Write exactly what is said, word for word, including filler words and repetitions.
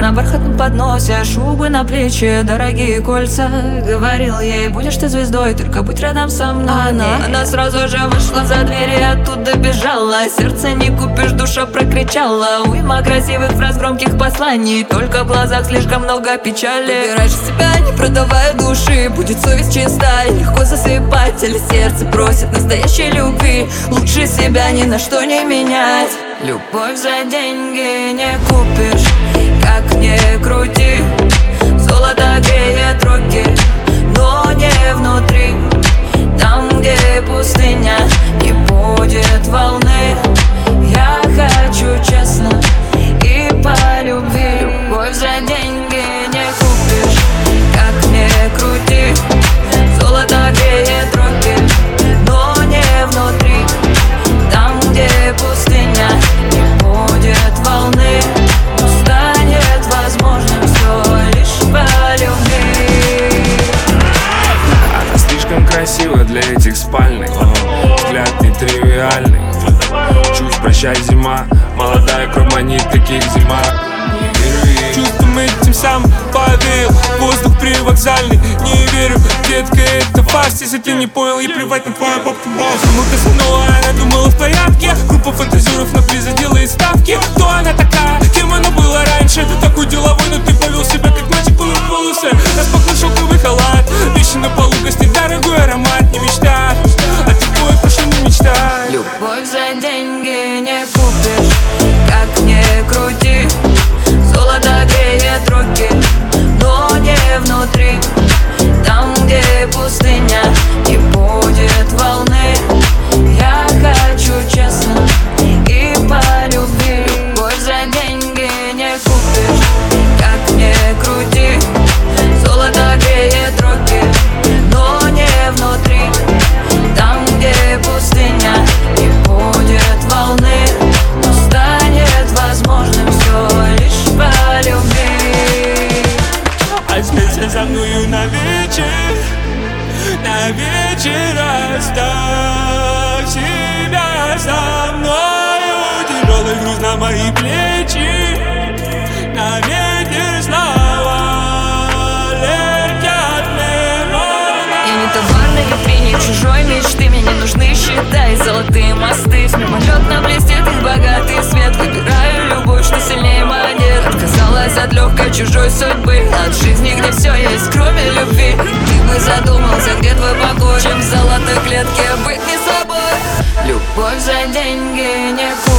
на бархатном подносе, шубы на плечи, дорогие кольца. Говорил ей, будешь ты звездой, только будь рядом со мной. Она, она сразу же вышла за дверь и оттуда бежала. Сердце не купишь, душа прокричала. Уйма красивых фраз, громких посланий, только в глазах слишком много печали. Выбираешь себя, не продавая души, будет совесть чиста и легко засыпать. Или сердце просит настоящей любви, лучше себя ни на что не менять. Любовь за деньги не купишь, как ни крути. Золото греет руки, но не внутри. Там, где пустыня, не будет волны. Я хочу честно и по любви. Любовь за деньги не купишь, как ни крути. Золото греет руки, но не внутри. Там, где пустыня, не будет волны. Станет возможным все лишь по любви. Она слишком красива для этих спальных, взгляд нетривиальный. Чувств прощай, зима, молодая кровь манит, таких зима. Чувством этим сам поверил, воздух привокзальный. Не верю, детка, это фарс. Если ты не понял, и плевать на твою попку. Мы коснула, она думала в порядке. Группа фантазеров на приза делает ставки. Кто она такая, кем она была раньше? Такой деловой, но ты повел себя как мальчик, полный волосы. Распахнул шелковый халат, вещи на полу, гостей, дорогой аромат. Не мечта, а ты твой прошу не мечтай. Любовь за деньги не купишь, как ни крути. Золото греет руки, но не внутри. Там, где пустыня, не будет волны. Я хочу честно и по любви. Любовь за деньги не купишь, как ни крути. Золото греет руки, но не внутри. Там, где пустыня, не будет волны. Но станет возможным все лишь по любви. Останься со мною на вечер, на вечер оставь себя со мною. Тяжелый груз на мои плечи, на ветер слова летят мелодии. Я не товар на витрине чужой мечты, мне не нужны счета и золотые мосты. Мимолетно блестит их богатый свет. Выбираю любовь, что сильнее монет. Отказалась от легкой чужой судьбы, от жизни, где все есть, кроме любви. Ты бы задумался, где твой покой, чем в золотой клетке быть не собой. Любовь за деньги не купишь.